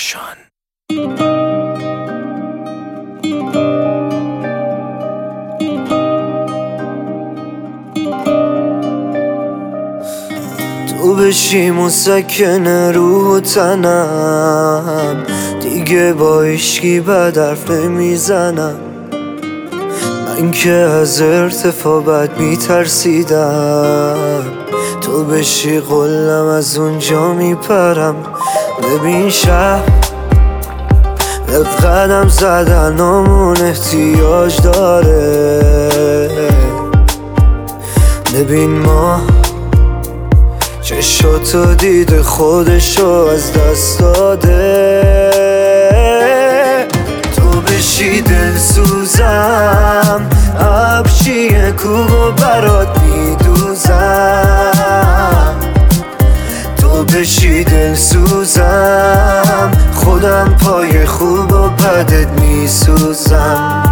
پروداکشن. تو بشی مسکن روح تنم، دیگه با هیچکی بد حرف نمیزنم. من که از ارتفاع بد میترسیدم، تو بشی قلم از اونجا میپرم. ببین شب به قدم زدنامون احتیاج داره. ببین ما چشاتو دید خودشو از دست داده. تو بشی دلسوزم، ابچی کوبو برات میدوزم. تو بشی دلسوزم، خودم پای خوب و بدت میسوزم.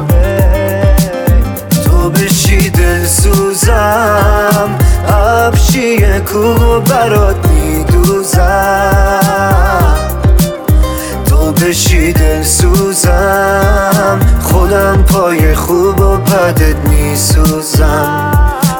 تو بشی دلسوزم، ابچی کوبو برات میدوزم. تو بشی دلسوزم، خودم پای خوب و بدت میسوزم.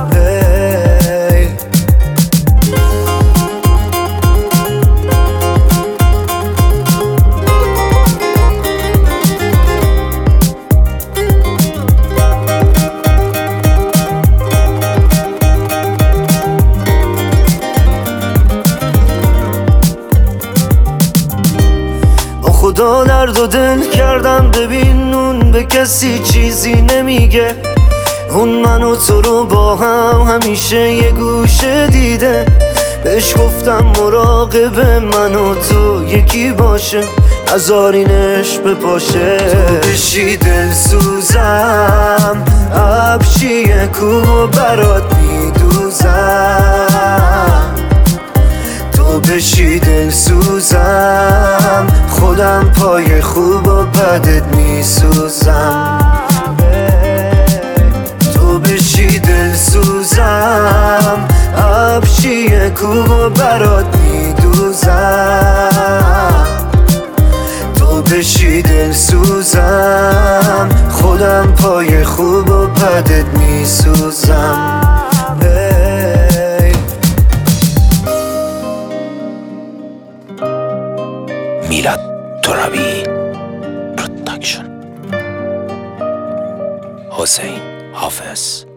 خدا درد و دل کردم، ببین اون به کسی چیزی نمیگه. اون من و تو رو با هم همیشه یه گوشه دیده. بهش گفتم مراقب من و تو یکی باشه، نذارینش بپاشه. تو بشی دلسوزم، ابچی کوبو برات میدوزم. تو بشی دلسوزم، خودم پای خوب و بدت میسوزم. تو بشی دلسوزم، ابچی کوبو برات میدوزم. تو بشی دلسوزم، خودم پای خوب و بدت میسوزم. میلاد ترابی پروداکشن. حسین حافظ.